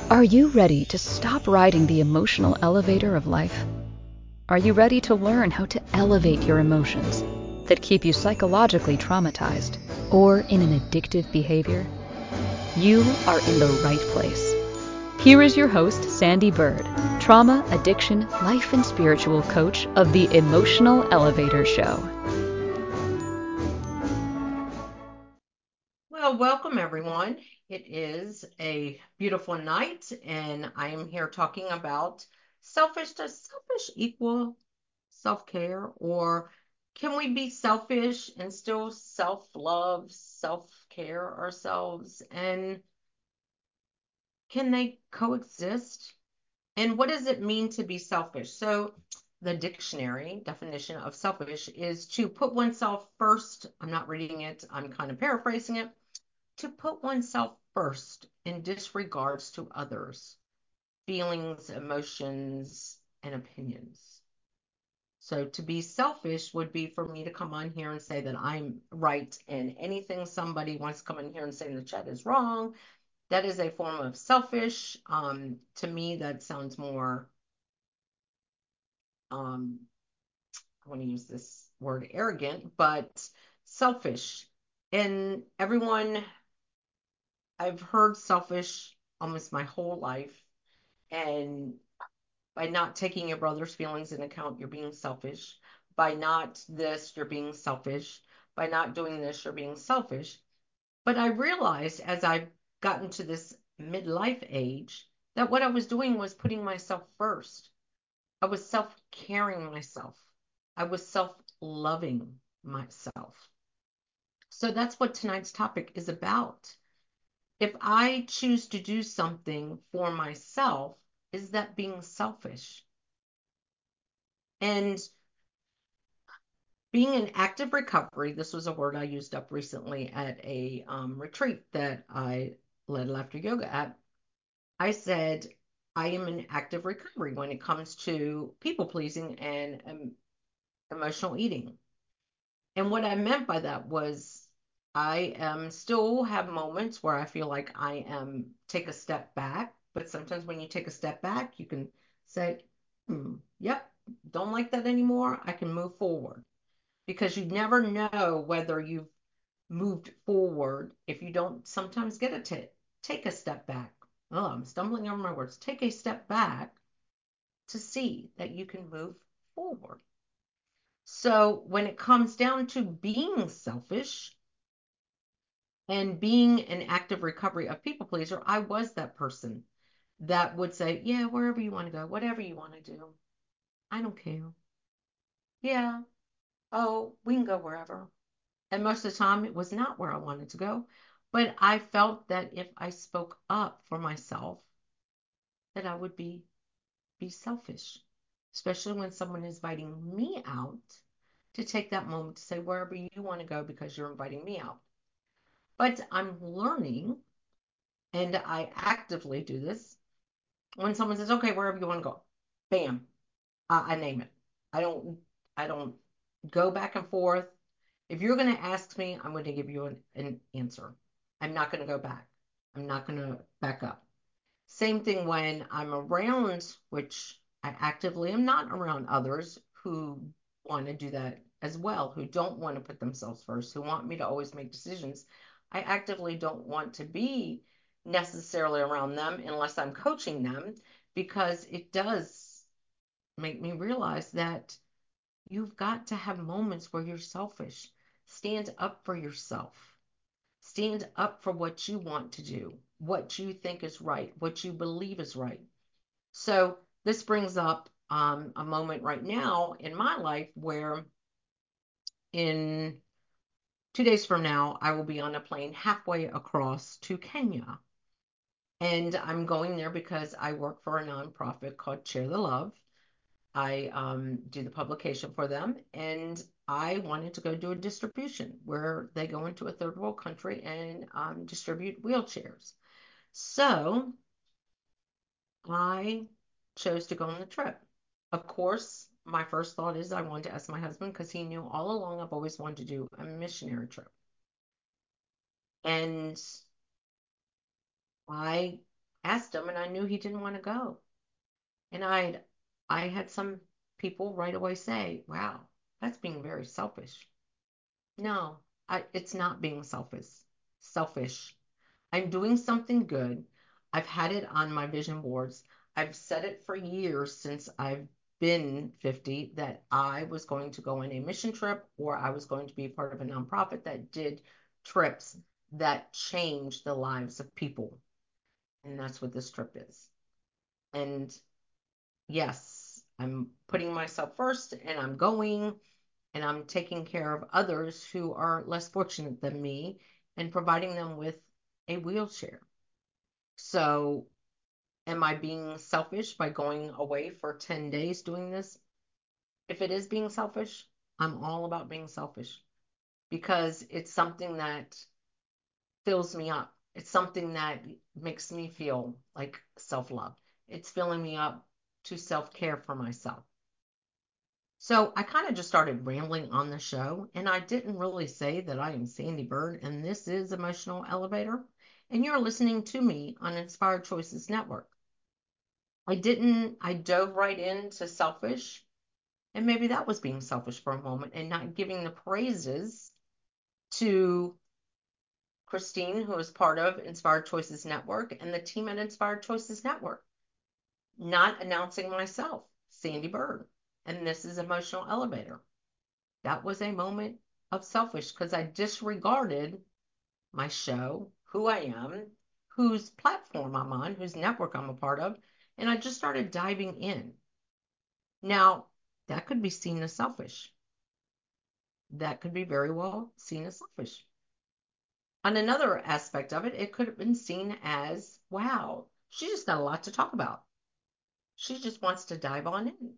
Are you ready to stop riding the emotional elevator of life? Are you ready to learn how to elevate your emotions that keep you psychologically traumatized or in an addictive behavior? You are in the right place. Here is your host, Sandy Bird, trauma, addiction, life, and spiritual coach of the Emotional Elevator Show. Well, welcome everyone. It is a beautiful night, and I am here talking about selfish. Does selfish equal self-care, or can we be selfish and still self-love, self-care ourselves? And can they coexist? And what does it mean to be selfish? So, the dictionary definition of selfish is to put oneself first. I'm not reading it, I'm kind of paraphrasing it. To put oneself first in disregards to others' feelings, emotions, and opinions. So to be selfish would be for me to come on here and say that I'm right, and anything somebody wants to come in here and say in the chat is wrong. That is a form of selfish. To me, that sounds more, um, I want to use this word arrogant, but selfish. And everyone, I've heard selfish almost my whole life. And by not taking your brother's feelings into account, you're being selfish. By not this, you're being selfish. By not doing this, you're being selfish. But I realized as I've gotten to this midlife age that what I was doing was putting myself first. I was self-caring myself. I was self-loving myself. So that's what tonight's topic is about. If I choose to do something for myself, is that being selfish? And being in active recovery, this was a word I used up recently at a retreat that I led laughter yoga at. I said, I am in active recovery when it comes to people pleasing and emotional eating. And what I meant by that was I am still have moments where I feel like I am take a step back, but sometimes when you take a step back, you can say, yep, don't like that anymore. I can move forward because you never know whether you've moved forward if you don't sometimes get to take a step back. Oh, I'm stumbling over my words. Take a step back to see that you can move forward. So when it comes down to being selfish and being an active recovery of people pleaser, I was that person that would say, yeah, wherever you want to go, whatever you want to do, I don't care. Yeah, oh, we can go wherever. And most of the time, it was not where I wanted to go. But I felt that if I spoke up for myself, that I would be selfish, especially when someone is inviting me out to take that moment to say wherever you want to go because you're inviting me out. But I'm learning, and I actively do this when someone says, "Okay, wherever you want to go," bam, I name it. I don't I don't go back and forth. If you're going to ask me, I'm going to give you an answer. I'm not going to go back. I'm not going to back up. Same thing when I'm around, which I actively am not around others who want to do that as well, who don't want to put themselves first, who want me to always make decisions. I actively don't want to be necessarily around them unless I'm coaching them because it does make me realize that you've got to have moments where you're selfish. Stand up for yourself. Stand up for what you want to do, what you think is right, what you believe is right. So this brings up a moment right now in my life where in 2 days from now, I will be on a plane halfway across to Kenya. And I'm going there because I work for a nonprofit called Share the Love. I do the publication for them, and I wanted to go do a distribution where they go into a third world country and distribute wheelchairs. So I chose to go on the trip. Of course, my first thought is I wanted to ask my husband because he knew all along I've always wanted to do a missionary trip. And I asked him and I knew he didn't want to go. And I had some people right away say, wow, that's being very selfish. No, it's not being selfish. Selfish. I'm doing something good. I've had it on my vision boards. I've said it for years since I've been 50 that I was going to go on a mission trip or I was going to be part of a nonprofit that did trips that changed the lives of people. And that's what this trip is. And yes, I'm putting myself first and I'm going and I'm taking care of others who are less fortunate than me and providing them with a wheelchair. So, am I being selfish by going away for 10 days doing this? If it is being selfish, I'm all about being selfish because it's something that fills me up. It's something that makes me feel like self love. It's filling me up to self care for myself. So I kind of just started rambling on the show, and I didn't really say that I am Sandy Bird, and this is Emotional Elevator, and you're listening to me on Inspired Choices Network. I dove right into selfish, and maybe that was being selfish for a moment and not giving the praises to Christine, who is part of Inspired Choices Network, and the team at Inspired Choices Network, not announcing myself, Sandy Bird, and this is Emotional Elevator. That was a moment of selfish because I disregarded my show, who I am, whose platform I'm on, whose network I'm a part of, and I just started diving in. Now, that could be seen as selfish. That could be very well seen as selfish. On another aspect of it, it could have been seen as, wow, she just got a lot to talk about. She just wants to dive on in.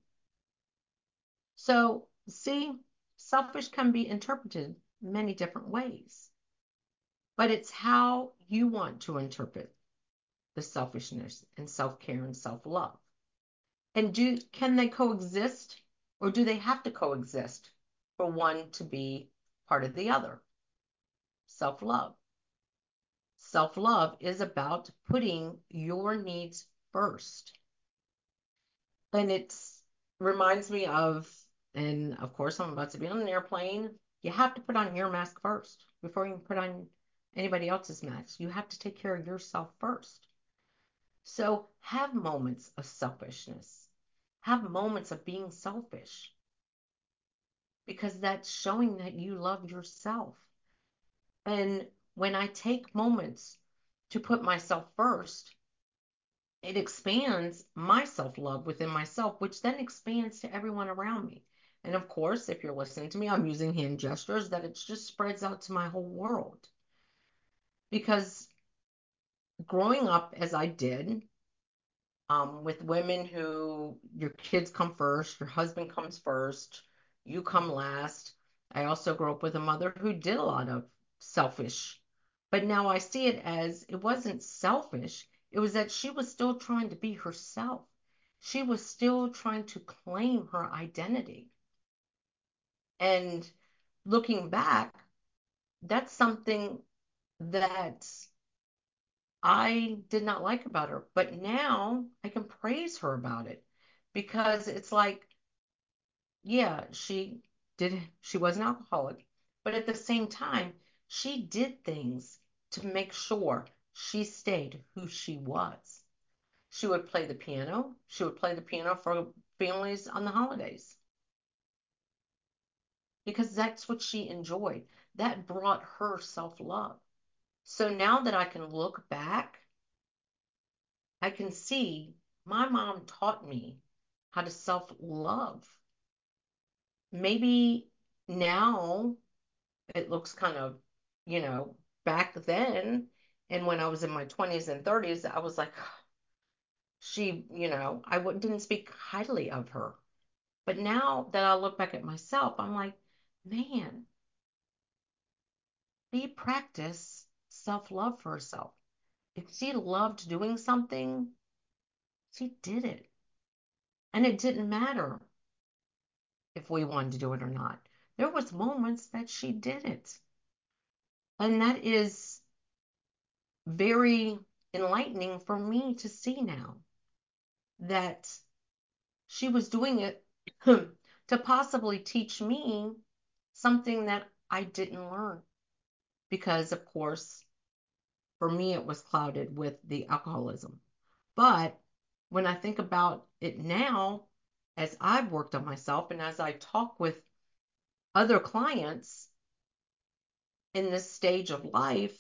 So, see, selfish can be interpreted many different ways, but it's how you want to interpret the selfishness and self-care and self-love. And can they coexist or do they have to coexist for one to be part of the other? Self-love. Self-love is about putting your needs first. And it reminds me of, and of course, I'm about to be on an airplane. You have to put on your mask first before you can put on anybody else's mask. You have to take care of yourself first. So have moments of selfishness, have moments of being selfish because that's showing that you love yourself. And when I take moments to put myself first, it expands my self love within myself, which then expands to everyone around me. And of course, if you're listening to me, I'm using hand gestures that it just spreads out to my whole world. Because growing up as I did, with women who your kids come first, your husband comes first, you come last. I also grew up with a mother who did a lot of selfish, but now I see it as it wasn't selfish. It was that she was still trying to be herself. She was still trying to claim her identity. And looking back, that's something that I did not like about her, but now I can praise her about it because it's like, yeah, she was an alcoholic, but at the same time, she did things to make sure she stayed who she was. She would play the piano. She would play the piano for families on the holidays because that's what she enjoyed. That brought her self-love. So now that I can look back, I can see my mom taught me how to self love. Maybe now it looks kind of, you know, back then, and when I was in my 20s and 30s, I was like, I didn't speak highly of her. But now that I look back at myself, I'm like, man, she practiced self love for herself. If she loved doing something, she did it. And it didn't matter if we wanted to do it or not. There was moments that she did it. And that is very enlightening for me to see now that she was doing it to possibly teach me something that I didn't learn. Because, of course, for me, it was clouded with the alcoholism. But when I think about it now, as I've worked on myself and as I talk with other clients in this stage of life,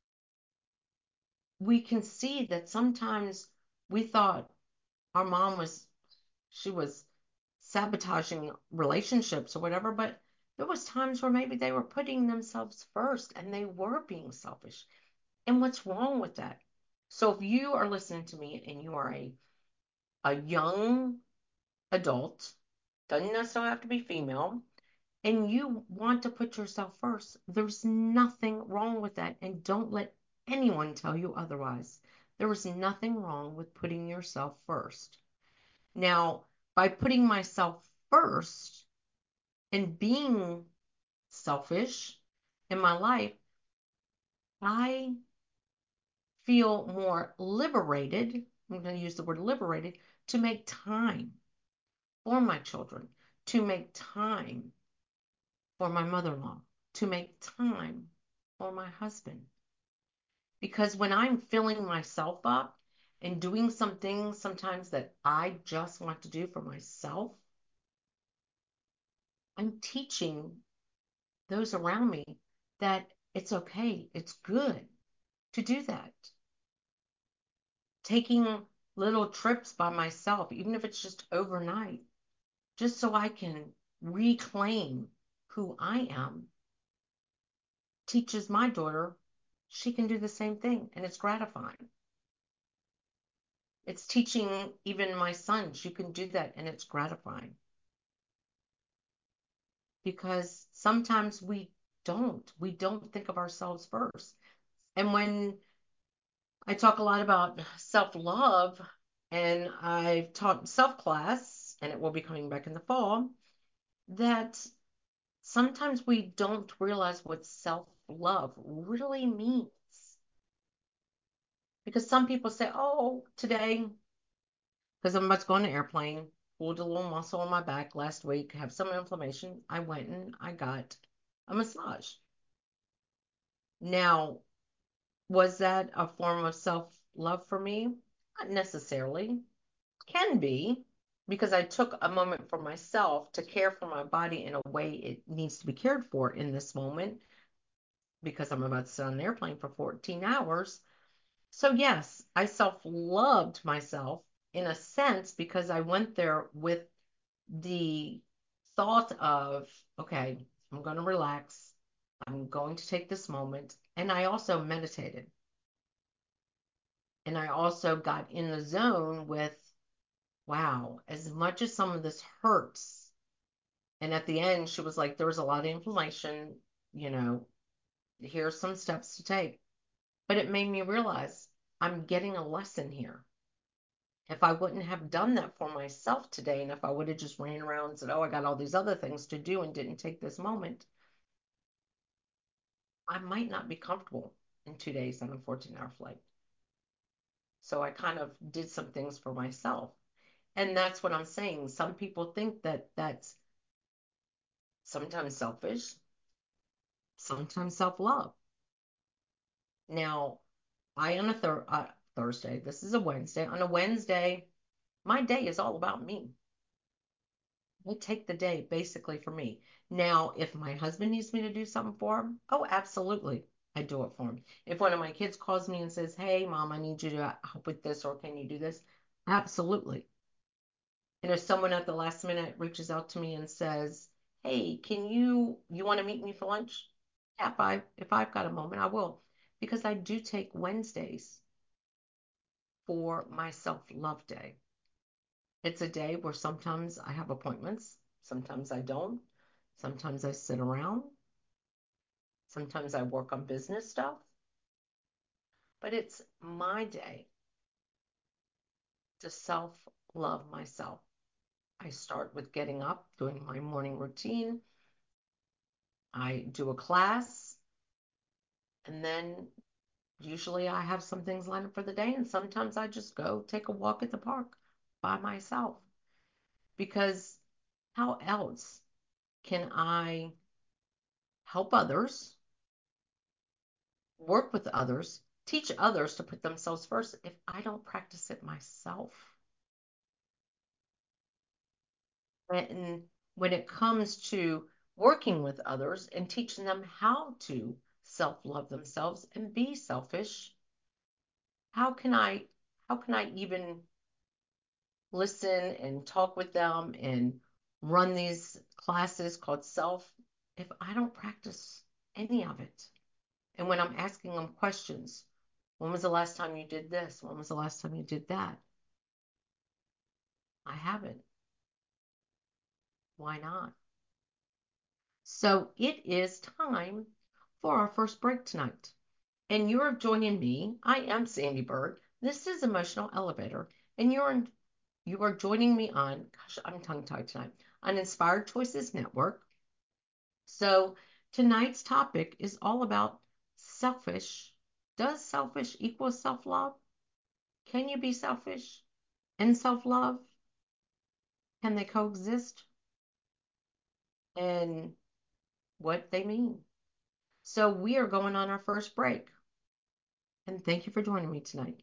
we can see that sometimes we thought our mom was, she was sabotaging relationships or whatever, but there was times where maybe they were putting themselves first and they were being selfish. And what's wrong with that? So if you are listening to me and you are a young adult, doesn't necessarily have to be female, and you want to put yourself first, there's nothing wrong with that. And don't let anyone tell you otherwise. There is nothing wrong with putting yourself first. Now, by putting myself first and being selfish in my life, I feel more liberated. I'm going to use the word liberated to make time for my children, to make time for my mother-in-law, to make time for my husband. Because when I'm filling myself up and doing some things sometimes that I just want to do for myself, I'm teaching those around me that it's okay, it's good to do that. Taking little trips by myself, even if it's just overnight, just so I can reclaim who I am, teaches my daughter she can do the same thing, and it's gratifying. It's teaching even my sons you can do that, and it's gratifying. Because sometimes we don't think of ourselves first. And when I talk a lot about self-love, and I've taught self-class, and it will be coming back in the fall, that sometimes we don't realize what self-love really means. Because some people say, oh, today, because I'm about to go on an airplane, pulled a little muscle on my back last week, have some inflammation. I went and I got a massage. Now, was that a form of self-love for me? Not necessarily. Can be, because I took a moment for myself to care for my body in a way it needs to be cared for in this moment, because I'm about to sit on an airplane for 14 hours. So, yes, I self-loved myself in a sense because I went there with the thought of, okay, I'm going to relax. I'm going to take this moment. And I also meditated. And I also got in the zone with, wow, as much as some of this hurts. And at the end, she was like, there was a lot of inflammation, you know, here's some steps to take. But it made me realize I'm getting a lesson here. If I wouldn't have done that for myself today, and if I would have just ran around and said, oh, I got all these other things to do and didn't take this moment, I might not be comfortable in 2 days on a 14-hour flight. So I kind of did some things for myself. And that's what I'm saying. Some people think that that's sometimes selfish, sometimes self-love. Now, I on a Thursday, this is a Wednesday. On a Wednesday, my day is all about me. I take the day basically for me. Now, if my husband needs me to do something for him, oh, absolutely. I do it for him. If one of my kids calls me and says, hey, mom, I need you to help with this, or can you do this? Absolutely. And if someone at the last minute reaches out to me and says, hey, you want to meet me for lunch? Yeah, if I've got a moment, I will. Because I do take Wednesdays for my self-love day. It's a day where sometimes I have appointments, sometimes I don't. Sometimes I sit around. Sometimes I work on business stuff. But it's my day to self-love myself. I start with getting up, doing my morning routine. I do a class, and then Usually I have some things lined up for the day, and sometimes I just go take a walk at the park by myself because how else can I help others, work with others, teach others to put themselves first if I don't practice it myself? And when it comes to working with others and teaching them how to self-love themselves and be selfish, how can I even listen and talk with them and run these classes called self if I don't practice any of it? And when I'm asking them questions, when was the last time you did this? When was the last time you did that? I haven't. Why not? So it is time for our first break tonight. And you're joining me. I am Sandy Bird. This is Emotional Elevator. And you are joining me on, gosh, I'm tongue-tied tonight, on Inspired Choices Network. So tonight's topic is all about selfish. Does selfish equal self-love? Can you be selfish and self-love? Can they coexist? And what they mean. So we are going on our first break. And thank you for joining me tonight.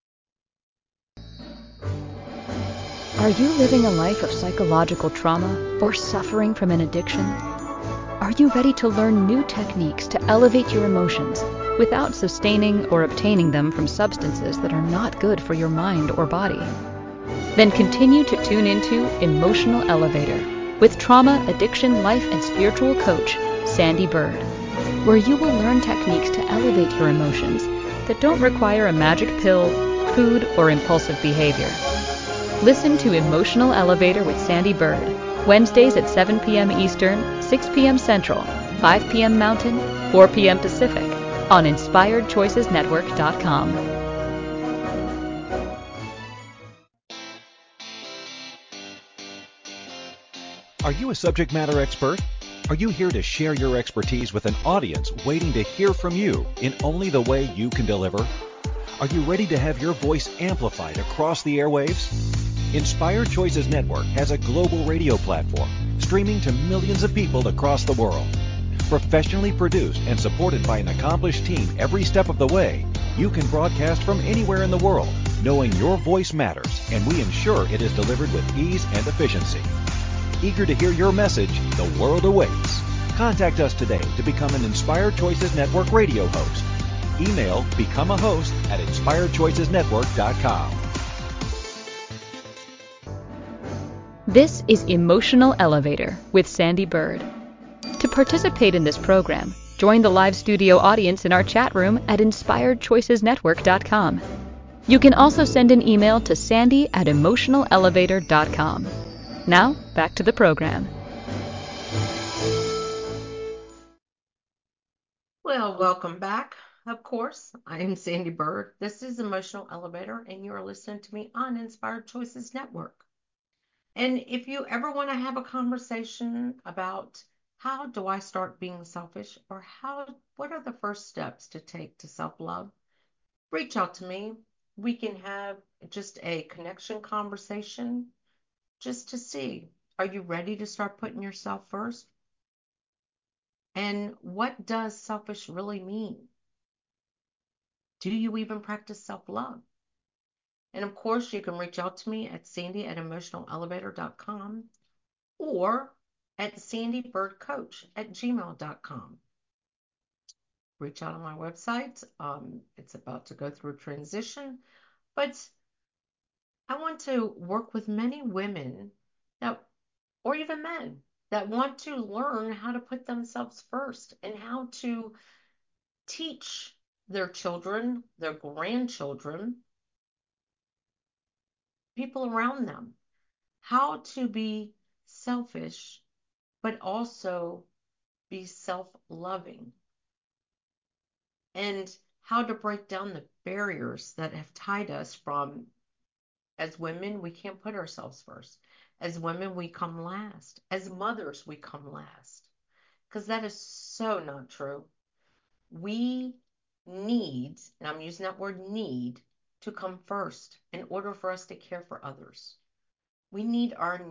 Are you living a life of psychological trauma or suffering from an addiction? Are you ready to learn new techniques to elevate your emotions without sustaining or obtaining them from substances that are not good for your mind or body? Then continue to tune into Emotional Elevator with trauma, addiction, life, and spiritual coach, Sandy Bird, where you will learn techniques to elevate your emotions that don't require a magic pill, food, or impulsive behavior. Listen to Emotional Elevator with Sandy Bird, Wednesdays at 7 p.m. Eastern, 6 p.m. Central, 5 p.m. Mountain, 4 p.m. Pacific, on InspiredChoicesNetwork.com. Are you a subject matter expert? Are you here to share your expertise with an audience waiting to hear from you in only the way you can deliver? Are you ready to have your voice amplified across the airwaves? Inspired Choices Network has a global radio platform streaming to millions of people across the world. Professionally produced and supported by an accomplished team every step of the way, you can broadcast from anywhere in the world, knowing your voice matters, and we ensure it is delivered with ease and efficiency. Eager to hear your message, the world awaits. Contact us today to become an Inspired Choices Network radio host. Email become a host at inspiredchoicesnetwork.com. This is Emotional Elevator with Sandy Bird. To participate in this program, join the live studio audience in our chat room at inspiredchoicesnetwork.com. You can also send an email to sandy@emotionalelevator.com. Now, back to the program. Well, welcome back. Of course, I am Sandy Bird. This is Emotional Elevator, and you are listening to me on Inspired Choices Network. And if you ever want to have a conversation about how do I start being selfish or what are the first steps to take to self-love, reach out to me. We can have just a connection conversation just to see, are you ready to start putting yourself first? And what does selfish really mean? Do you even practice self-love? And of course, you can reach out to me at sandy@emotionalelevator.com or at sandybirdcoach@gmail.com. Reach out on my website. It's about to go through a transition, but I want to work with many women that, or even men, that want to learn how to put themselves first and how to teach their children, their grandchildren, people around them, how to be selfish, but also be self-loving, and how to break down the barriers that have tied us from, as women, we can't put ourselves first. As women, we come last. As mothers, we come last. Because that is so not true. We needs, and I'm using that word need, to come first in order for us to care for others. We need our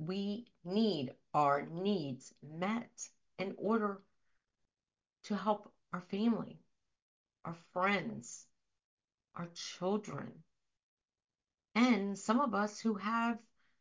needs met in order to help our family, our friends, our children, and some of us who have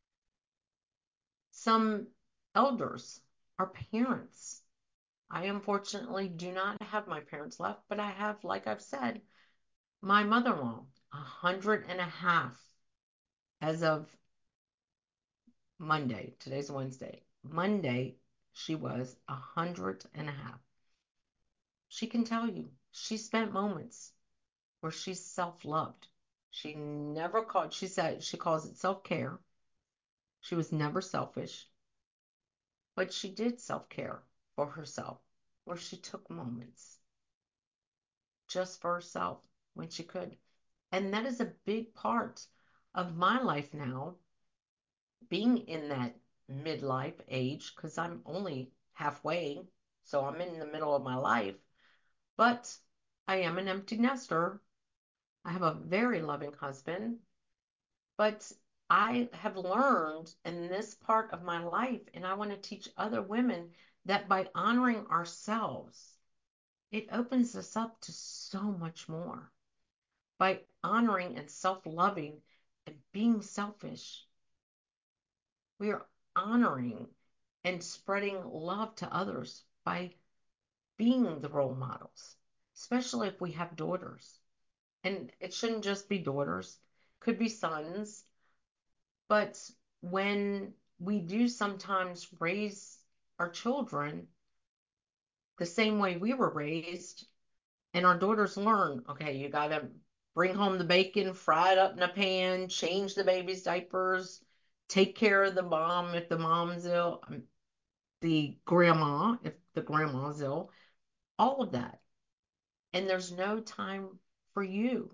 some elders, our parents. I unfortunately do not have my parents left, but I have, like I've said, my mother-in-law, 100 and a half as of Monday. Today's Wednesday. Monday, she was 100 and a half. She can tell you she spent moments where she's self-loved. She never called, she said she calls it self-care. She was never selfish, but she did self-care for herself, where she took moments just for herself when she could. And that is a big part of my life now, being in that midlife age, because I'm only halfway, so I'm in the middle of my life, but I am an empty nester. I have a very loving husband, but I have learned in this part of my life, and I want to teach other women that by honoring ourselves, it opens us up to so much more. By honoring and self-loving and being selfish, we are honoring and spreading love to others by being the role models, especially if we have daughters. And it shouldn't just be daughters, could be sons, but when we do sometimes raise our children the same way we were raised, and our daughters learn, okay, you got to bring home the bacon, fry it up in a pan, change the baby's diapers, take care of the mom if the mom's ill, the grandma if the grandma's ill, all of that. And there's no time for you.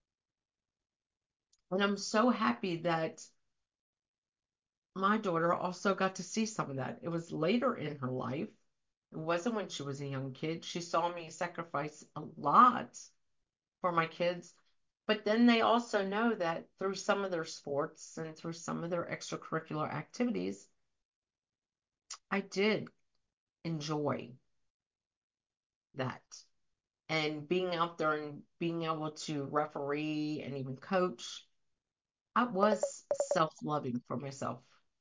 And I'm so happy that my daughter also got to see some of that. It was later in her life. It wasn't when she was a young kid. She saw me sacrifice a lot for my kids. But then they also know that through some of their sports and through some of their extracurricular activities, I did enjoy that. And being out there and being able to referee and even coach, I was self-loving for myself.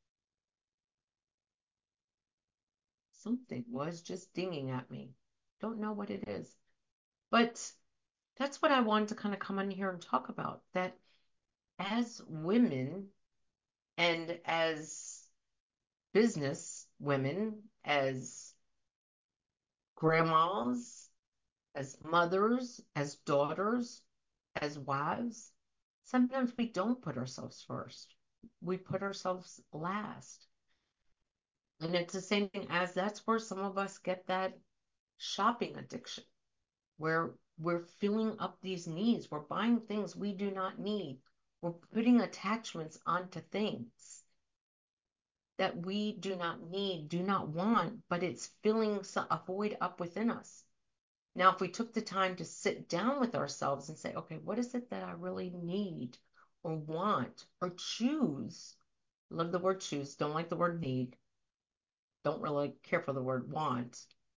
Something was just dinging at me. Don't know what it is. But that's what I wanted to kind of come in here and talk about. That as women and as business women, as grandmas, as mothers, as daughters, as wives, sometimes we don't put ourselves first. We put ourselves last. And it's the same thing as that's where some of us get that shopping addiction, where we're filling up these needs. We're buying things we do not need. We're putting attachments onto things that we do not need, do not want, but it's filling a void up within us. Now, if we took the time to sit down with ourselves and say, okay, what is it that I really need or want or choose? Love the word choose, don't like the word need, don't really care for the word want.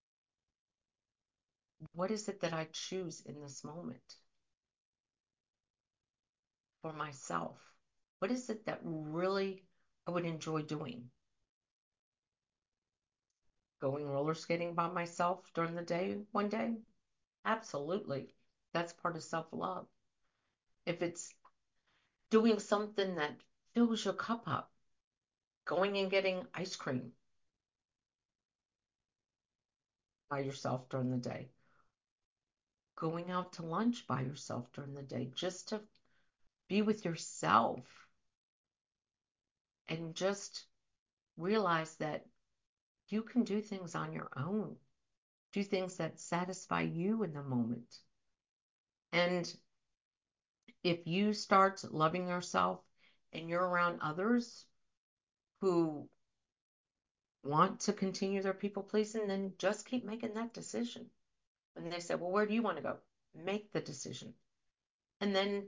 What is it that I choose in this moment for myself? What is it that really I would enjoy doing? Going roller skating by myself during the day one day? Absolutely. That's part of self-love. If it's doing something that fills your cup up, going and getting ice cream by yourself during the day, going out to lunch by yourself during the day, just to be with yourself and just realize that you can do things on your own, do things that satisfy you in the moment. And if you start loving yourself and you're around others who want to continue their people pleasing, then just keep making that decision. And they say, well, where do you want to go? make the decision. And then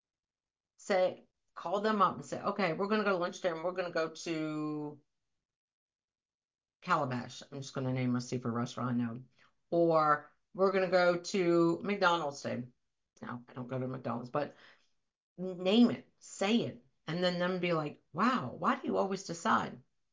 call them up and say, okay, we're going to go to lunch there and we're going to go to Calabash. I'm just going to name a seafood restaurant I know. Or we're going to go to McDonald's today. No, I don't go to McDonald's, but name it, say it, and then them be like, wow, why do you always decide?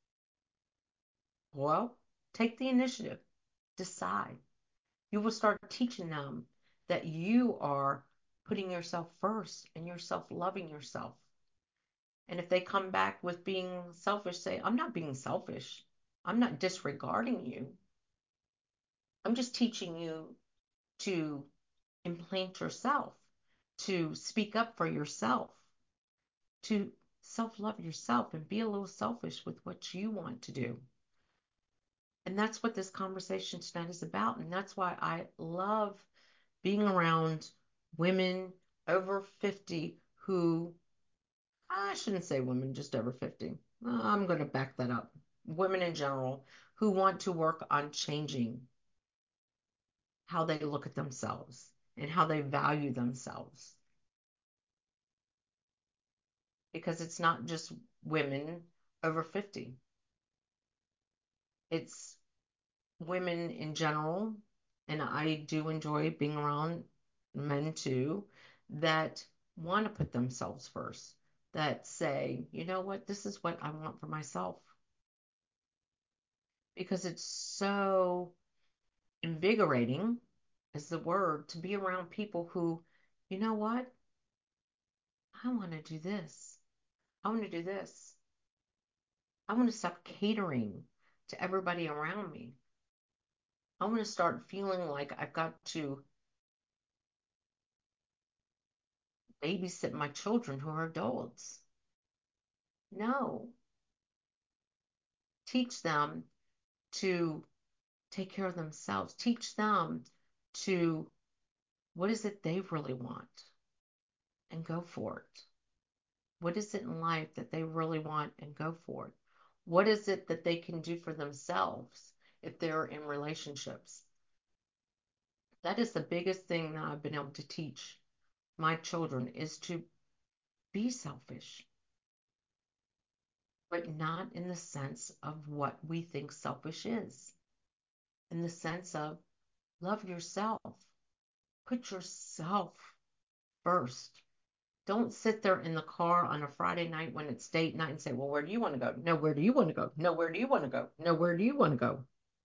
Well, take the initiative, decide. You will start teaching them that you are putting yourself first and you're self-loving yourself. And if they come back with being selfish, say, I'm not being selfish. I'm not disregarding you. I'm just teaching you to implant yourself, to speak up for yourself, to self-love yourself and be a little selfish with what you want to do. And that's what this conversation tonight is about. And that's why I love being around women over 50 who, I shouldn't say women just over 50. I'm going to back that up. Women in general who want to work on changing how they look at themselves and how they value themselves. Because it's not just women over 50. It's women in general, and I do enjoy being around men too, that want to put themselves first, that say, you know what, this is what I want for myself. Because it's so invigorating, is the word, to be around people who, you know what, I want to do this. I want to do this. I want to stop catering to everybody around me. I want to start feeling like I've got to babysit my children who are adults. No. Teach them to take care of themselves. Teach them to what is it they really want and go for it. What is it in life that they really want and go for it? What is it that they can do for themselves if they're in relationships? That is the biggest thing that I've been able to teach my children is to be selfish, but not in the sense of what we think selfish is. In the sense of love yourself. Put yourself first. Don't sit there in the car on a Friday night when it's date night and say, well, where do you want to go? No, where do you want to go? No, where do you want to go? No, where do you want to go?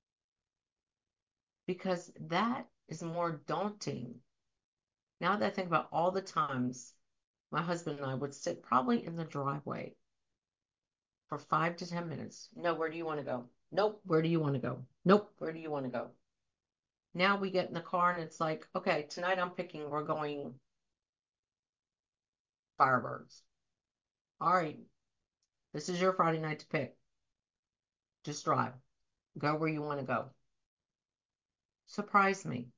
Because that is more daunting. Now that I think about all the times my husband and I would sit probably in the driveway for 5 to 10 minutes. No, where do you want to go? Nope, where do you want to go? Nope, where do you want to go? Now we get in the car and it's like, okay, tonight we're going Firebirds. All right, this is your Friday night to pick. Just drive. Go where you want to go. Surprise me.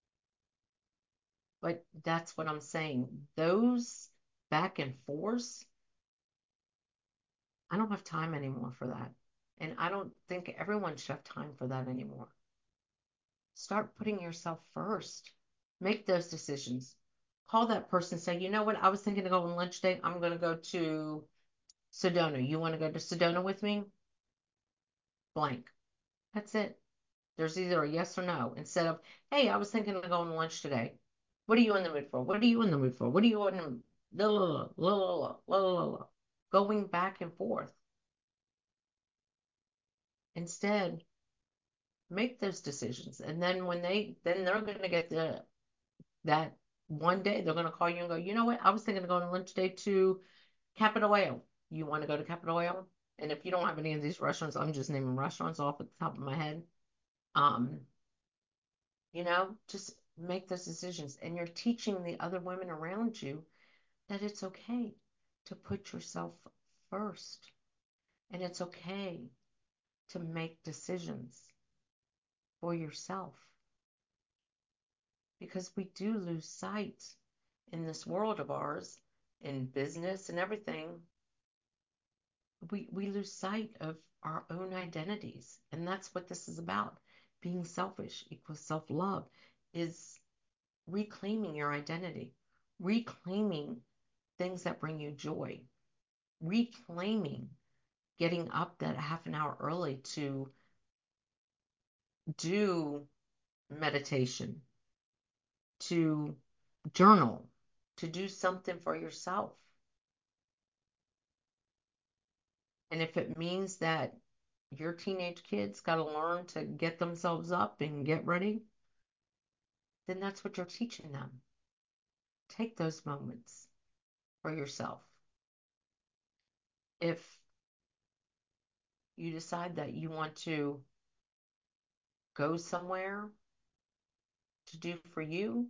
But that's what I'm saying. Those back and forth, I don't have time anymore for that. And I don't think everyone should have time for that anymore. Start putting yourself first. Make those decisions. Call that person, say, you know what? I was thinking of going on lunch date. I'm going to go to Sedona. You want to go to Sedona with me? Blank. That's it. There's either a yes or no instead of, hey, I was thinking of going to lunch today. What are you in the mood for? What are you in the mood for? What are you in the la la la la la la la, going back and forth. Instead, make those decisions. And then they're gonna get that one day they're gonna call you and go, you know what? I was thinking of going to lunch today to Capital Ale. You want to go to Capital Ale? And if you don't have any of these restaurants, I'm just naming restaurants off at the top of my head. Um, just make those decisions. And you're teaching the other women around you that it's okay to put yourself first. And it's okay to make decisions for yourself. Because we do lose sight in this world of ours, in business and everything. We lose sight of our own identities. And that's what this is about. Being selfish equals self-love is reclaiming your identity, reclaiming things that bring you joy, reclaiming getting up that half an hour early to do meditation, to journal, to do something for yourself. And if it means that your teenage kids got to learn to get themselves up and get ready, then that's what you're teaching them. Take those moments for yourself. If you decide that you want to go somewhere to do for you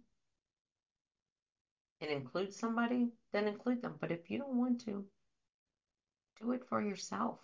and include somebody, then include them. But if you don't want to, do it for yourself.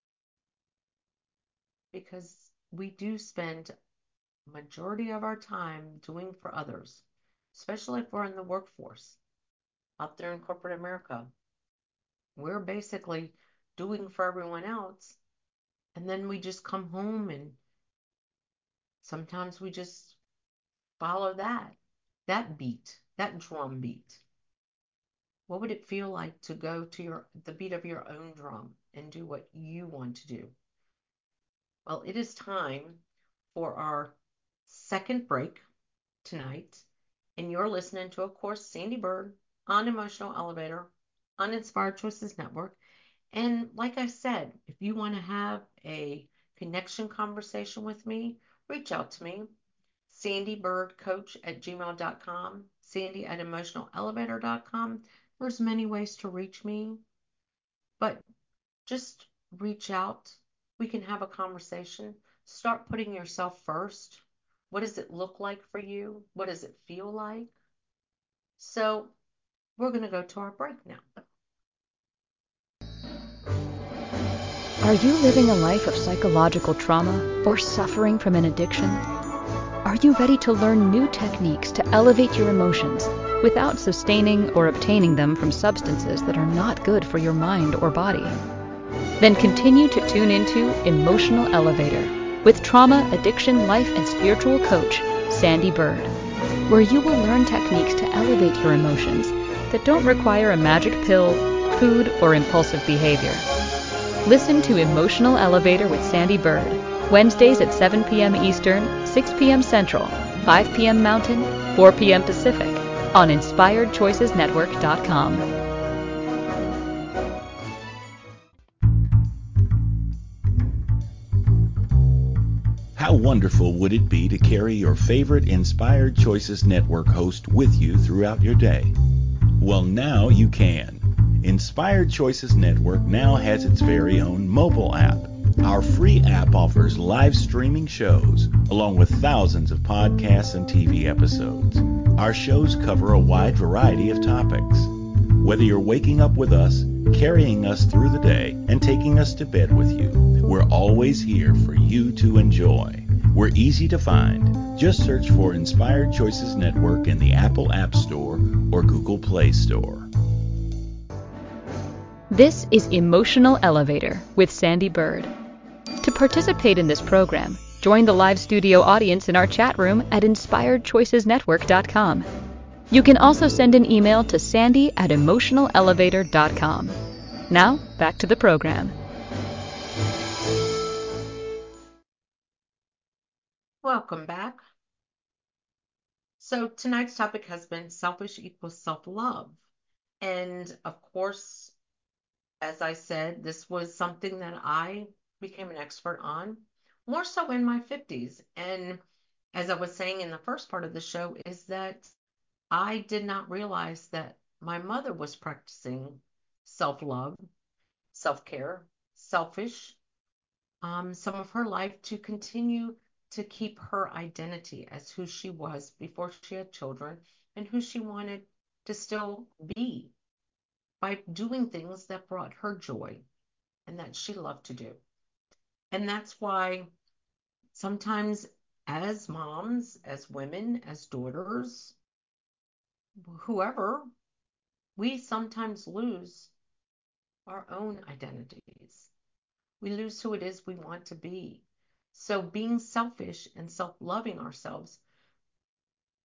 Because we do spend majority of our time doing for others, especially if we're in the workforce out there in corporate America. We're basically doing for everyone else, and then we just come home and sometimes we just follow that beat, that drum beat. What would it feel like to go to the beat of your own drum and do what you want to do? Well, it is time for our second break tonight, and you're listening to, of course, Sandy Bird on Emotional Elevator on Inspired Choices Network. And like I said, if you want to have a connection conversation with me, reach out to me, sandybirdcoach@gmail.com, sandy@emotionalelevator.com. There's many ways to reach me, but just reach out. We can have a conversation. Start putting yourself first. What does it look like for you? What does it feel like? So we're going to go to our break now. Are you living a life of psychological trauma or suffering from an addiction? Are you ready to learn new techniques to elevate your emotions without sustaining or obtaining them from substances that are not good for your mind or body? Then continue to tune into Emotional Elevator with trauma, addiction, life, and spiritual coach, Sandy Bird, where you will learn techniques to elevate your emotions that don't require a magic pill, food, or impulsive behavior. Listen to Emotional Elevator with Sandy Bird, Wednesdays at 7 p.m. Eastern, 6 p.m. Central, 5 p.m. Mountain, 4 p.m. Pacific, on InspiredChoicesNetwork.com. How wonderful would it be to carry your favorite Inspired Choices Network host with you throughout your day? Well, now you can. Inspired Choices Network now has its very own mobile app. Our free app offers live streaming shows, along with thousands of podcasts and TV episodes. Our shows cover a wide variety of topics. Whether you're waking up with us, carrying us through the day, and taking us to bed with you, we're always here for you to enjoy. We're easy to find. Just search for Inspired Choices Network in the Apple App Store or Google Play Store. This is Emotional Elevator with Sandy Bird. To participate in this program, join the live studio audience in our chat room at InspiredChoicesNetwork.com. You can also send an email to sandy@emotionalelevator.com. Now, back to the program. Welcome back. So tonight's topic has been selfish equals self-love. And of course, as I said, this was something that I became an expert on, more so in my 50s. And as I was saying in the first part of the show, is that I did not realize that my mother was practicing self-love, self-care, selfish, some of her life to continue to keep her identity as who she was before she had children and who she wanted to still be by doing things that brought her joy and that she loved to do. And that's why sometimes as moms, as women, as daughters, whoever, we sometimes lose our own identities. We lose who it is we want to be. So being selfish and self-loving ourselves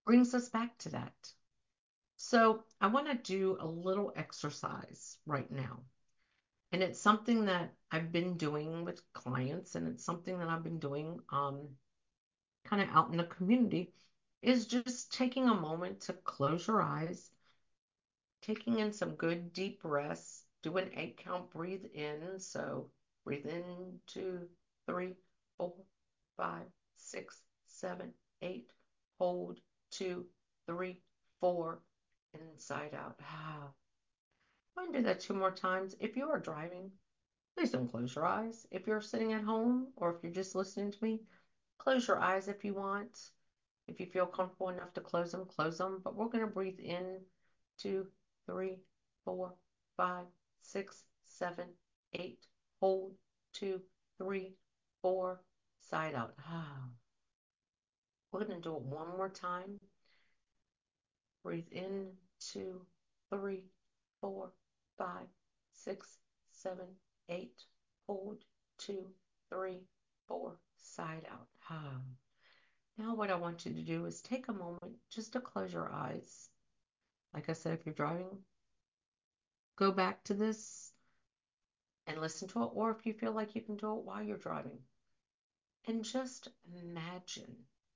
brings us back to that. So I want to do a little exercise right now. And it's something that I've been doing with clients, and it's something that I've been doing kind of out in the community, is just taking a moment to close your eyes, taking in some good deep breaths, do an 8 count breathe in. So breathe in 2, 3, 4, 5, 6, 7, 8. Hold 2, 3, 4. Inside out. Ah. I'm going to do that 2 more times. If you are driving, please don't close your eyes. If you're sitting at home or if you're just listening to me, close your eyes if you want. If you feel comfortable enough to close them, close them. But we're going to breathe in 2, 3, 4, 5, 6, 7, 8. Hold 2, 3, 4. Side out. Ah. We're going to do it one more time. Breathe in 2, 3, 4, 5, 6, 7, 8. Hold 2, 3, 4. Side out. Ah. Now what I want you to do is take a moment just to close your eyes. Like I said, if you're driving, go back to this and listen to it, or if you feel like you can do it while you're driving. And just imagine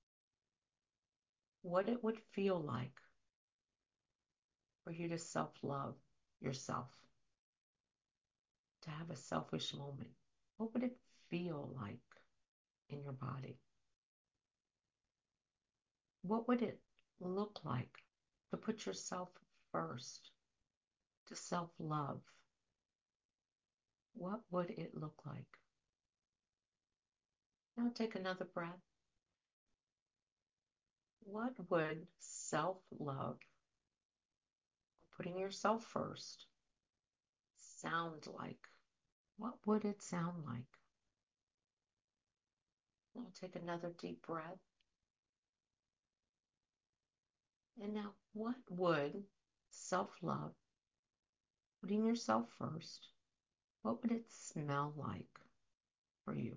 what it would feel like for you to self-love yourself, to have a selfish moment. What would it feel like in your body? What would it look like to put yourself first, to self-love? What would it look like? Now take another breath. What would self-love, putting yourself first, sound like? What would it sound like? Now take another deep breath. And now, what would self-love, putting yourself first, what would it smell like for you?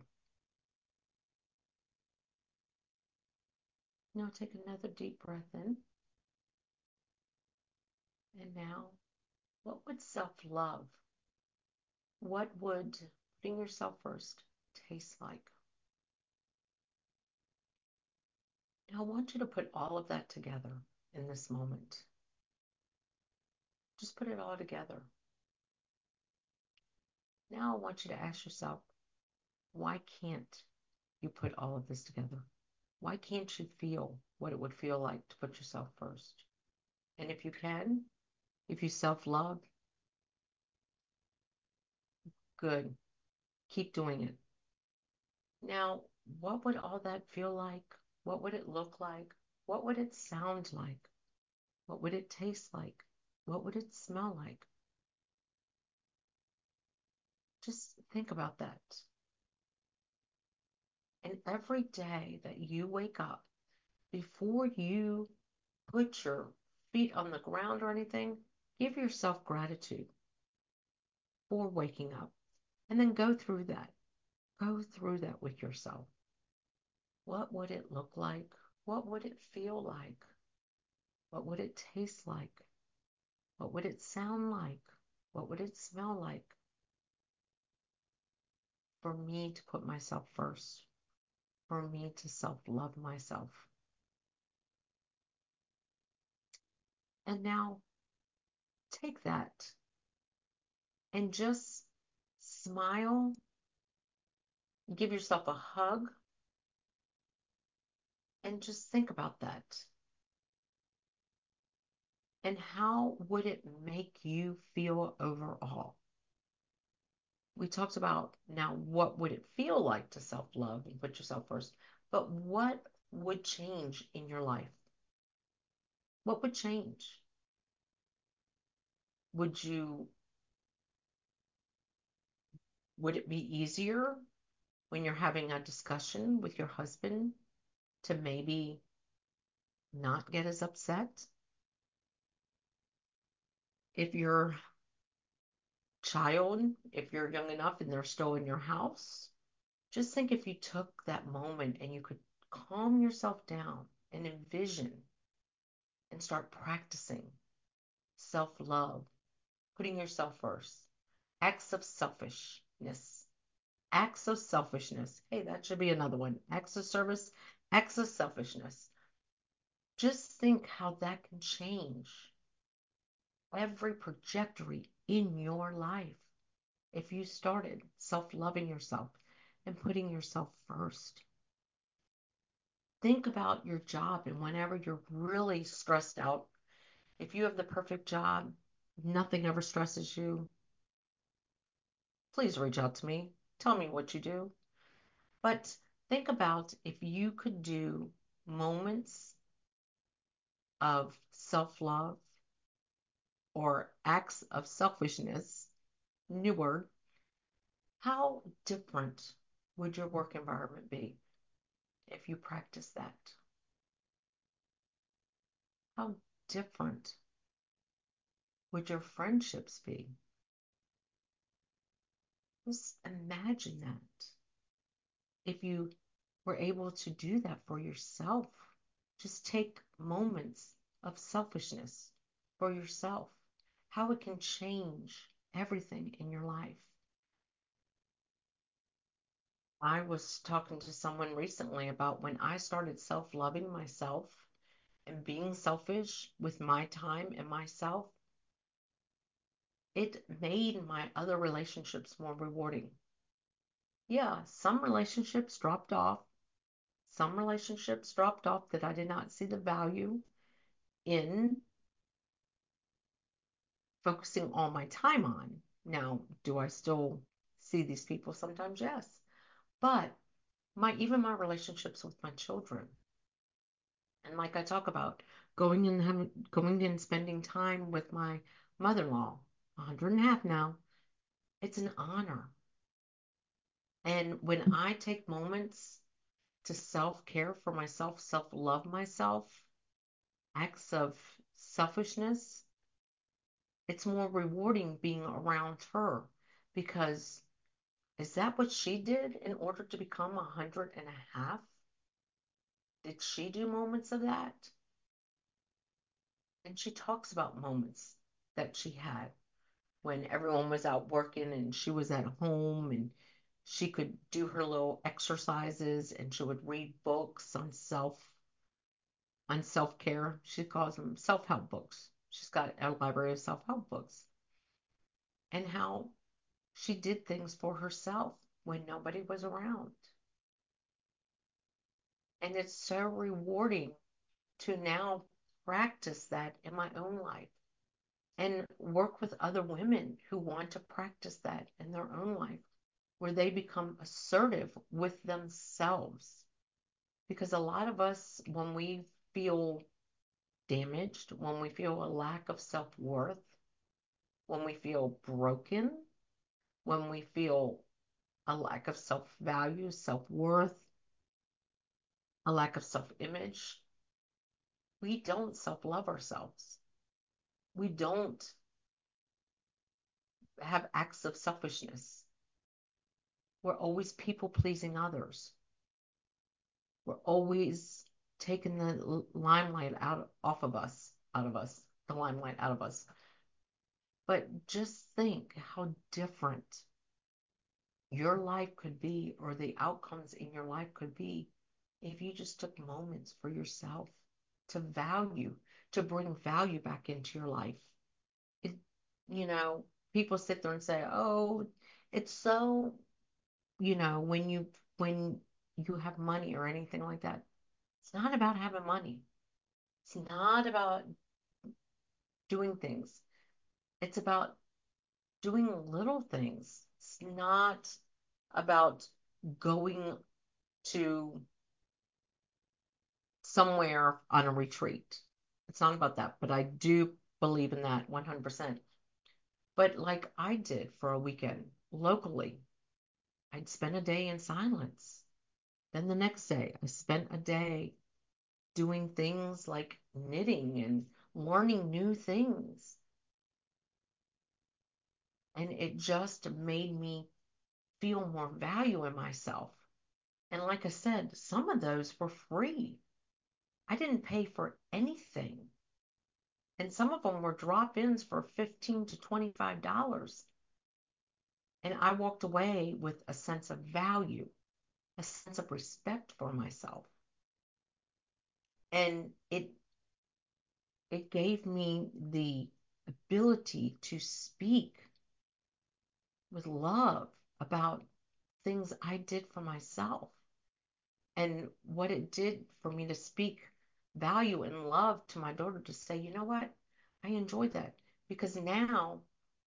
Now take another deep breath in. And now, what would self-love, what would putting yourself first taste like? Now I want you to put all of that together in this moment. Just put it all together. Now I want you to ask yourself, why can't you put all of this together? Why can't you feel what it would feel like to put yourself first? And if you can, if you self-love, good. Keep doing it. Now, what would all that feel like? What would it look like? What would it sound like? What would it taste like? What would it smell like? Just think about that. And every day that you wake up, before you put your feet on the ground or anything, give yourself gratitude for waking up. And then go through that. Go through that with yourself. What would it look like? What would it feel like? What would it taste like? What would it sound like? What would it smell like for me to put myself first? For me to self-love myself? And now take that and just smile, give yourself a hug, and just think about that. And how would it make you feel overall? We talked about now what would it feel like to self-love and put yourself first, but what would change in your life? What would change? Would you, would it be easier when you're having a discussion with your husband to maybe not get as upset? If your child, if you're young enough and they're still in your house, just think if you took that moment and you could calm yourself down and envision and start practicing self-love, putting yourself first. Acts of selfishness. Acts of selfishness. Hey, that should be another one. Acts of service, acts of selfishness. Just think how that can change every trajectory in your life if you started self-loving yourself and putting yourself first. Think about your job, and whenever you're really stressed out, if you have the perfect job, nothing ever stresses you, please reach out to me. Tell me what you do. But think about if you could do moments of self-love or acts of selfishness, new word, how different would your work environment be if you practice that? How different would your friendships be? Just imagine that. If you were able to do that for yourself, just take moments of selfishness for yourself, how it can change everything in your life. I was talking to someone recently about when I started self-loving myself and being selfish with my time and myself, it made my other relationships more rewarding. Yeah, some relationships dropped off. Some relationships dropped off that I did not see the value in focusing all my time on. Now, do I still see these people sometimes? Yes. But even my relationships with my children, and like I talk about, going and spending time with my mother-in-law, 100 and a half now, it's an honor. And when I take moments to self-care for myself, self-love myself, acts of selfishness, it's more rewarding being around her because is that what she did in order to become 100 and a half? Did she do moments of that? And she talks about moments that she had when everyone was out working and she was at home and she could do her little exercises and she would read books on self-care. She calls them self-help books. She's got a library of self-help books. And how she did things for herself when nobody was around. And it's so rewarding to now practice that in my own life and work with other women who want to practice that in their own life, where they become assertive with themselves. Because a lot of us, when we feel damaged, when we feel a lack of self-worth, when we feel broken, when we feel a lack of self-value, self-worth, a lack of self-image, we don't self-love ourselves. We don't have acts of selfishness. We're always people-pleasing others. We're always taking the limelight out of us, the limelight out of us. But just think how different your life could be, or the outcomes in your life could be, if you just took moments for yourself to bring value back into your life. It, you know, people sit there and say, "Oh, it's so, when you have money or anything like that." It's not about having money. It's not about doing things. It's about doing little things. It's not about going to somewhere on a retreat. It's not about that, but I do believe in that 100%. But like I did for a weekend locally, I'd spend a day in silence. Then the next day, I spent a day doing things like knitting and learning new things. And it just made me feel more value in myself. And like I said, some of those were free. I didn't pay for anything. And some of them were drop-ins for $15 to $25. And I walked away with a sense of value, a sense of respect for myself. And it gave me the ability to speak with love about things I did for myself and what it did for me to speak value and love to my daughter, to say, you know what, I enjoyed that, because now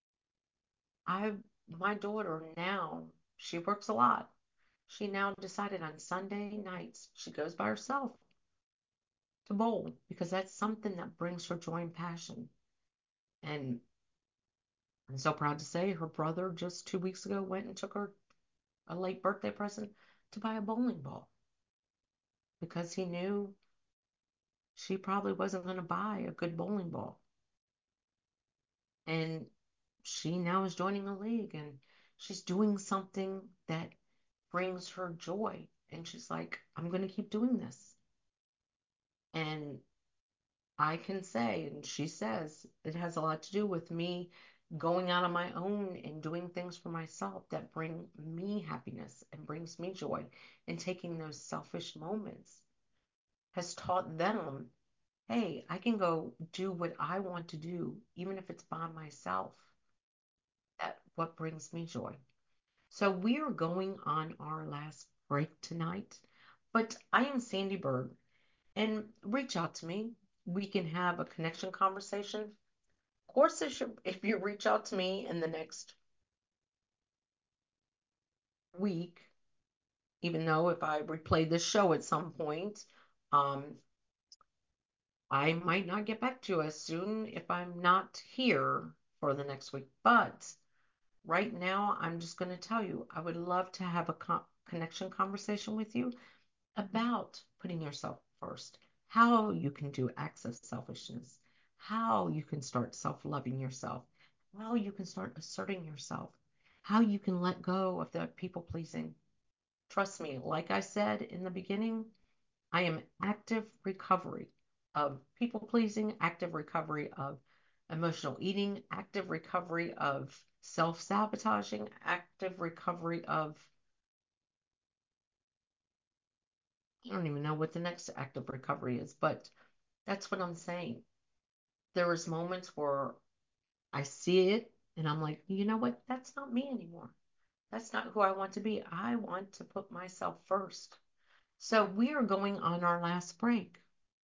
my daughter now, she works a lot. She now decided on Sunday nights she goes by herself to bowl, because that's something that brings her joy and passion. And I'm so proud to say her brother just 2 weeks ago went and took her a late birthday present to buy a bowling ball, because he knew she probably wasn't going to buy a good bowling ball. And she now is joining a league, and she's doing something that brings her joy. And she's like, I'm going to keep doing this. And I can say, and she says, it has a lot to do with me going out on my own and doing things for myself that bring me happiness and brings me joy, and taking those selfish moments has taught them, hey, I can go do what I want to do, even if it's by myself. That what brings me joy. So we are going on our last break tonight, but I am Sandy Bird, and reach out to me. We can have a connection conversation. Of course, if you reach out to me in the next week, even though if I replay this show at some point, um, I might not get back to you as soon if I'm not here for the next week. But right now, I'm just going to tell you, I would love to have a connection conversation with you about putting yourself first, how you can do access selfishness, how you can start self-loving yourself, how you can start asserting yourself, how you can let go of that people pleasing. Trust me, like I said in the beginning, I am active recovery of people pleasing, active recovery of emotional eating, active recovery of self-sabotaging, active recovery of, I don't even know what the next active recovery is, but that's what I'm saying. There was moments where I see it and I'm like, you know what? That's not me anymore. That's not who I want to be. I want to put myself first. So we are going on our last break.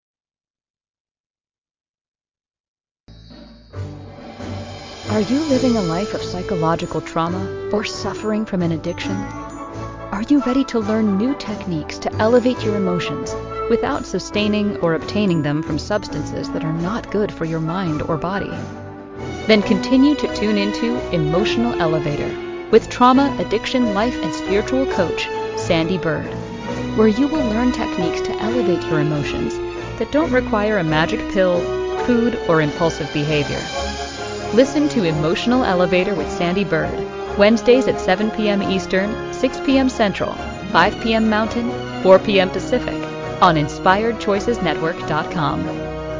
Are you living a life of psychological trauma or suffering from an addiction? Are you ready to learn new techniques to elevate your emotions without sustaining or obtaining them from substances that are not good for your mind or body? Then continue to tune into Emotional Elevator with trauma, addiction, life, and spiritual coach, Sandy Bird, where you will learn techniques to elevate your emotions that don't require a magic pill, food, or impulsive behavior. Listen to Emotional Elevator with Sandy Bird, Wednesdays at 7 p.m. Eastern, 6 p.m. Central, 5 p.m. Mountain, 4 p.m. Pacific, on InspiredChoicesNetwork.com.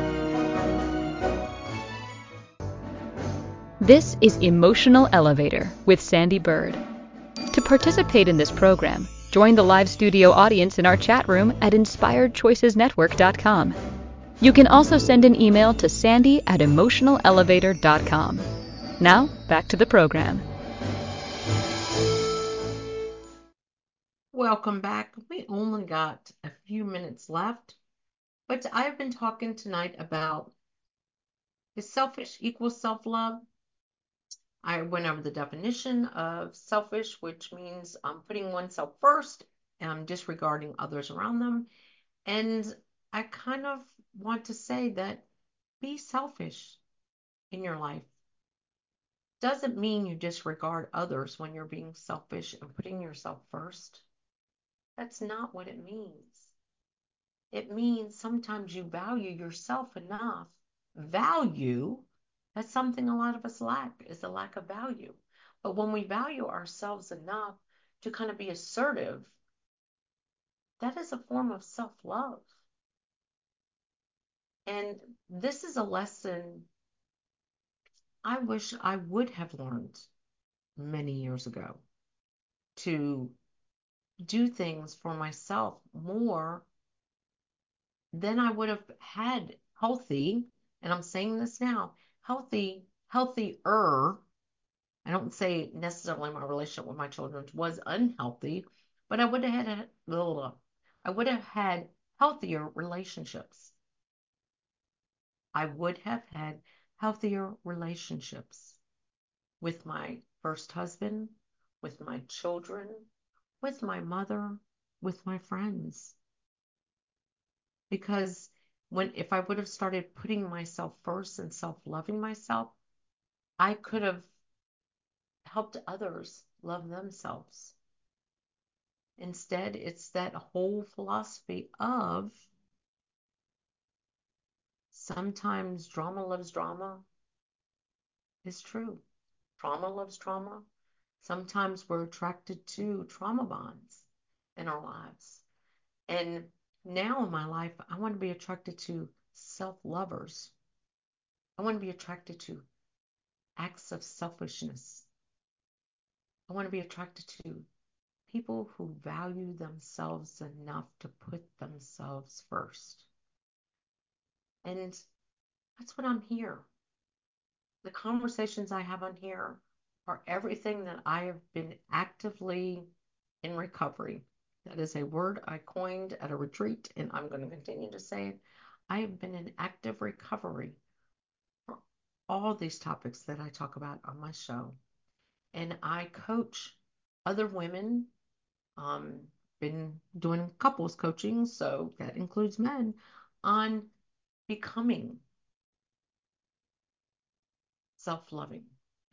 This is Emotional Elevator with Sandy Bird. To participate in this program, join the live studio audience in our chat room at InspiredChoicesNetwork.com. You can also send an email to sandy@emotionalelevator.com. Now, back to the program. Welcome back. We only got a few minutes left, but I've been talking tonight about, is selfish equals self-love? I went over the definition of selfish, which means putting oneself first and disregarding others around them. And I kind of want to say that be selfish in your life. Doesn't mean you disregard others when you're being selfish and putting yourself first. That's not what it means. It means sometimes you value yourself enough. Value, that's something a lot of us lack, is a lack of value. But when we value ourselves enough to kind of be assertive, that is a form of self-love. And this is a lesson I wish I would have learned many years ago, to do things for myself more than I would have had healthy, and I'm saying this now, healthier. I don't say necessarily my relationship with my children was unhealthy, but I would have had healthier relationships. I would have had healthier relationships with my first husband, with my children, with my mother, with my friends. Because if I would have started putting myself first and self-loving myself, I could have helped others love themselves. Instead, it's that whole philosophy of sometimes drama loves drama is true. Trauma loves trauma. Sometimes we're attracted to trauma bonds in our lives. And now in my life, I want to be attracted to self-lovers. I want to be attracted to acts of selfishness. I want to be attracted to people who value themselves enough to put themselves first. And that's what I'm here. The conversations I have on here are everything that I have been actively in recovery. That is a word I coined at a retreat, and I'm going to continue to say it. I have been in active recovery for all these topics that I talk about on my show. And I coach other women, been doing couples coaching, so that includes men, on becoming self-loving,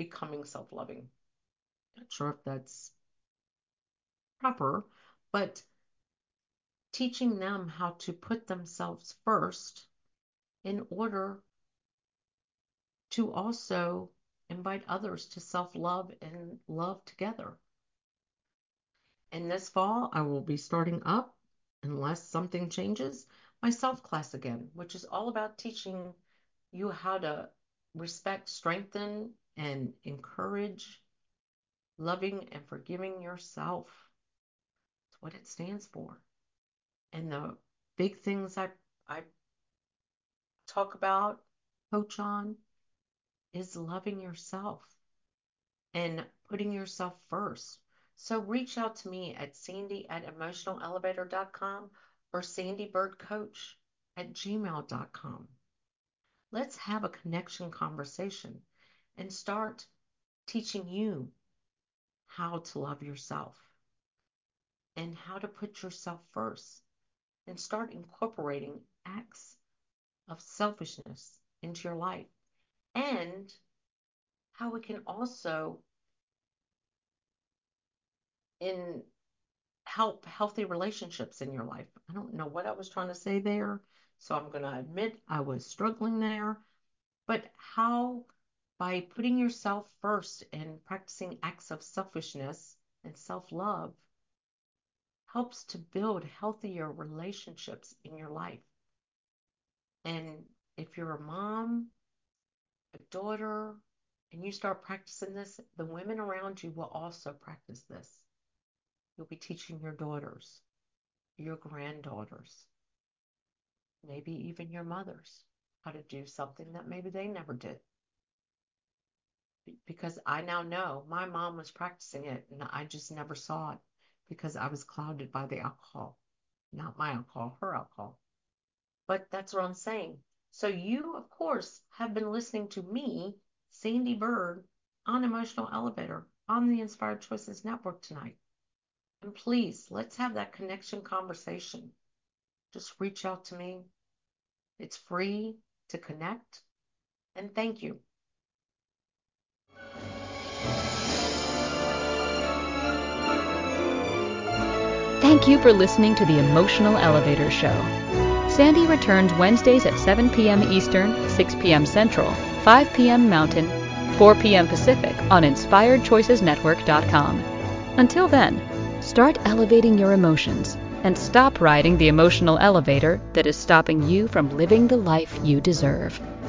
Not sure if that's proper, but teaching them how to put themselves first in order to also invite others to self-love and love together. And this fall, I will be starting up, unless something changes, my self class again, which is all about teaching you how to respect, strengthen, and encourage loving and forgiving yourself. That's what it stands for. And the big things I talk about, coach on, is loving yourself and putting yourself first. So reach out to me at sandy@emotionalelevator.com or sandybirdcoach@gmail.com. Let's have a connection conversation and start teaching you how to love yourself and how to put yourself first, and start incorporating acts of selfishness into your life, and how we can also help healthy relationships in your life. I don't know what I was trying to say there, so I'm going to admit I was struggling there. But how, by putting yourself first and practicing acts of selfishness and self-love, helps to build healthier relationships in your life. And if you're a mom, a daughter, and you start practicing this, the women around you will also practice this. You'll be teaching your daughters, your granddaughters, maybe even your mothers, how to do something that maybe they never did. Because I now know my mom was practicing it and I just never saw it because I was clouded by the alcohol. Not my alcohol, her alcohol. But that's what I'm saying. So you, of course, have been listening to me, Sandy Bird, on Emotional Elevator on the Inspired Choices Network tonight. And please, let's have that connection conversation. Just reach out to me. It's free to connect. And thank you. Thank you for listening to the Emotional Elevator Show. Sandy returns Wednesdays at 7 p.m. Eastern, 6 p.m. Central, 5 p.m. Mountain, 4 p.m. Pacific on InspiredChoicesNetwork.com. Until then, start elevating your emotions and stop riding the emotional elevator that is stopping you from living the life you deserve.